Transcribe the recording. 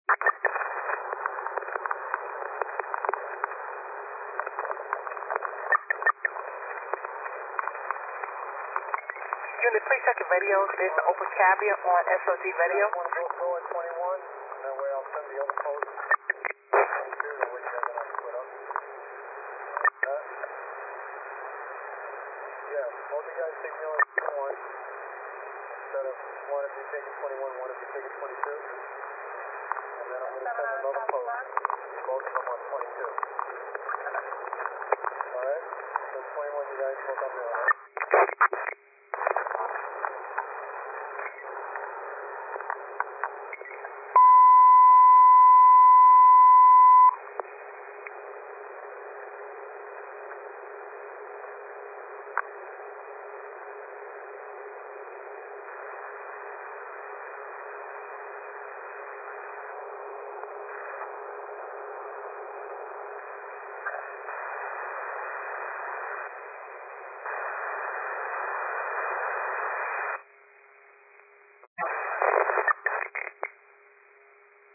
Unit, please check your radios. There's an open caveat on SOG radio. One will go at 21, and that way I'll send the other post. That way you guys don't have to split up. Yeah, both you guys take me on 21. Instead of one of you taking 21, one of you taking 22. And then I'm going to send another post. Both of them on 22. Alright? So 21 you guys both on there, alright?